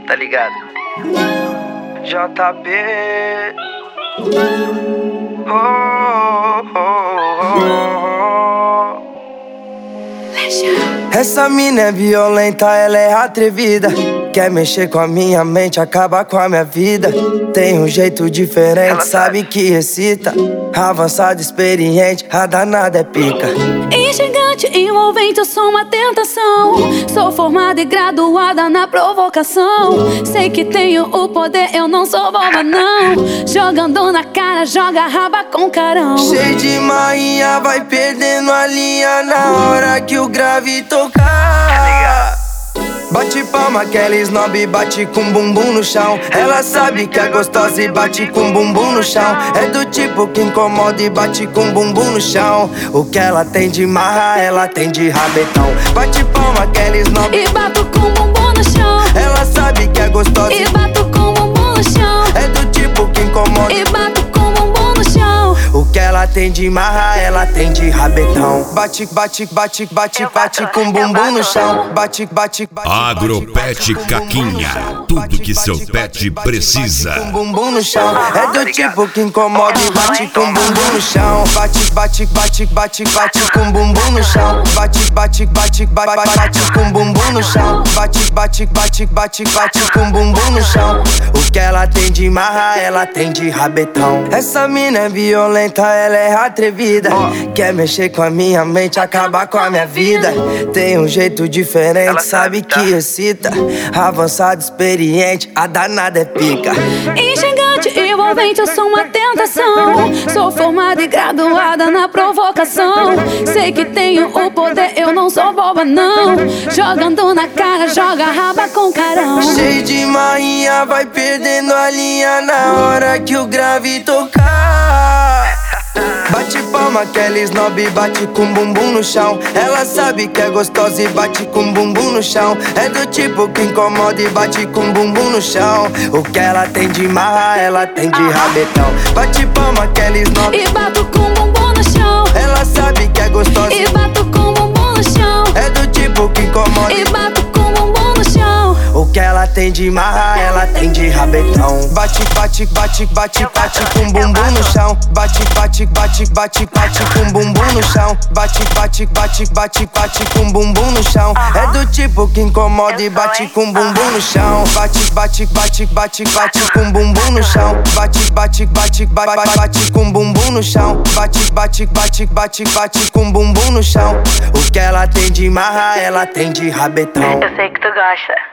tá ligado? JB. Essa mina é violenta, ela é atrevida. Quer mexer com a minha mente, acabar com a minha vida. Tem um jeito diferente, sabe que excita. Avançada, experiente, a danada é pica. Instigante, envolvente, eu sou uma tentação. Sou formada e graduada na provocação. Sei que tenho o poder, eu não sou boba não. Jogando na cara, joga raba com carão. Cheio de marinha, vai perdendo a linha na hora que o grave tocar. Bate palma, aquela snob bate com bumbum no chão. Ela sabe que é gostosa e bate com bumbum no chão. É do tipo que incomoda e bate com bumbum no chão. O que ela tem de marra, ela tem de rabetão. Bate palma, aquela snob e bato com bumbum no chão. Ela sabe que é gostosa e bato com bumbum no chão. É do tipo que incomoda e bato com bumbum no chão. O que ela tem de marra, ela tem de rabetão. Bate, bate, bate, bate, bate com bumbum no chão. Bate, bate, bate. Agropet Caquinha, tudo que seu pet precisa. Com bumbum no chão, é do tipo que incomoda e bate com bumbum no chão. Bate, bate, bate, bate, bate com bumbum no chão. Bate, bate, bate, bate, bate com bumbum no chão. Bate, bate, bate, bate, bate com bumbum no chão. O que ela tem de marra, ela tem de rabetão. Essa mina é violenta, ela é atrevida. Quer mexer com a minha mente, acabar com a minha vida. Tem um jeito diferente, sabe que excita. Avançado, experiente, a danada é pica. Instigante, envolvente, eu sou uma tentação. Sou formada e graduada na provocação. Sei que tenho o poder, eu não sou boba não. Jogando na cara, joga raba com carão. Cheio de marinha, vai perdendo a linha na hora que o grave tocar. Bate palma, aquela snob bate com bumbum no chão. Ela sabe que é gostosa e bate com bumbum no chão. É do tipo que incomoda e bate com bumbum no chão. O que ela tem de marra, ela tem de rabetão. Bate palma, aquela snob e bato com bumbum no chão. Ela sabe que é gostosa e bato com bumbum no chão. É do tipo que incomoda e bato com bumbum no chão. O que ela tem de marra, ela tem de rabetão. Bate, bate, bate, bate, bate com bumbum no chão. Bate, bate, bate, bate, bate com bumbum no chão. Bate, bate, bate, bate, bate com bumbum no chão. É do tipo que incomoda e bate com bumbum no chão. Bate, bate, bate, bate, bate com bumbum no chão. Bate, bate, bate, bate, bate com bumbum no chão. Bate, bate, bate, bate, bate com bumbum no chão. O que ela tem de marra, ela tem de rabetão. Eu sei que tu gosta.